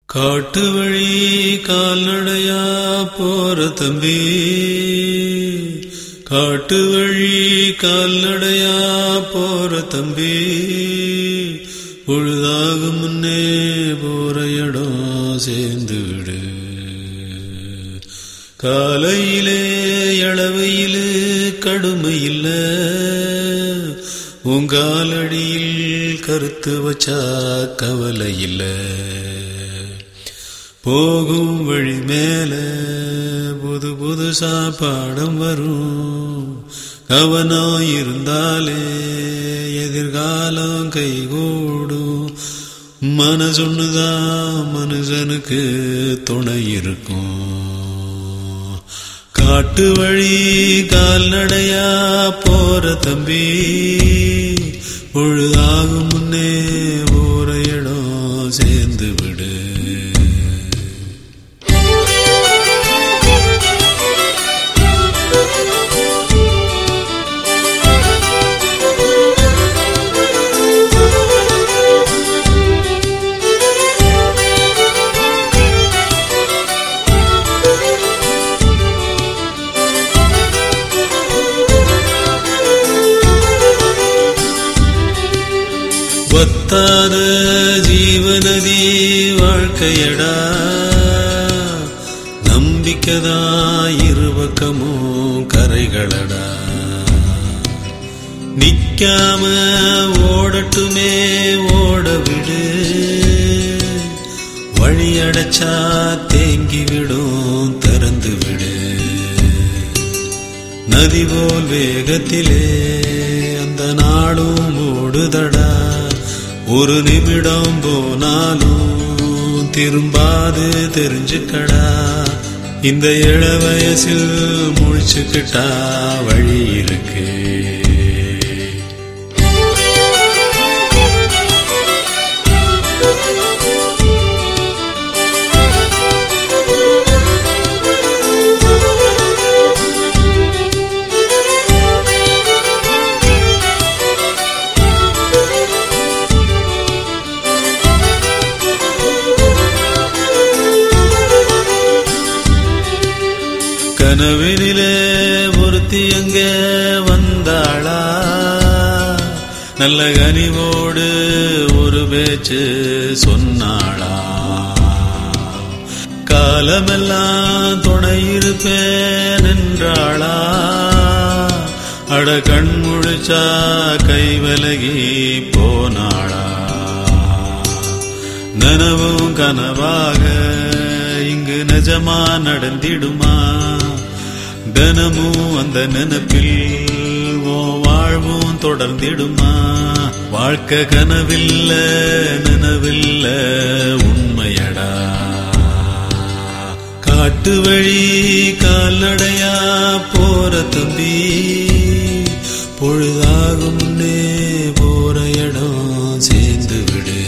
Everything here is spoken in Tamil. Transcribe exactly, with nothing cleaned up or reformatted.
காட்டு வழி கால்நடையா போற தம்பி, காட்டு வழி கால்நடையா போற தம்பி, பொழுதாகும் முன்னே போற இடம் சேர்ந்து விடு. காலையிலே இளவையிலே கடுமை இல்ல, உங்காலடியில் கருத்து வச்சா கவலை இல்ல. போகும் வழி மேல புது புது சாப்பாடம் வரும், கவனம் இருந்தாலே எதிர்காலம் கைகூடும். மனசொன்னுதான் மனுஷனுக்கு துணை இருக்கும். காட்டு வழி கால்நடையா போற தம்பி, பொழுதாகும் முன்னே போற இடம் சேர்ந்து விடு. வத்தாத ஜீவநதி வாழ்க்கையடா, நம்பிக்கதா இருபக்கமும் கரைகளடா. நிக்காம ஓடட்டுமே ஓட விடு, வழியடைச்சா தேங்கி விடும் திறந்து விடு. நதி போல் வேகத்திலே அந்த நாளும் ஓடுதடா, ஒரு நிமிடம் போனாலும் திரும்பாது தெரிஞ்சுக்கடா. இந்த இள வயசில் முழிச்சுக்கிட்டா வழி இருக்கு. கனவினிலே ஒருத்தி எங்கே வந்தாளா, நல்ல கனிவோடு ஒரு பேச்சு சொன்னாளா. காலமெல்லாம் துணை இருப்பேன் என்றாளா, அட கண் முழிச்சா கை விலகி போனாளா. நனவும் கனவாக இங்கு நிஜமா நடந்திடுமா, தினமும் அந்த நினைப்பில் ஓ வாழ்வும் தொடர்ந்திடுமா. வாழ்க்கை கனவில்ல நினைவில்ல உண்மையடா. காட்டு வழி கால்நடையா போற தம்பி, பொழுதாகும் முன்னே போற இடம் சேர்ந்து விடு.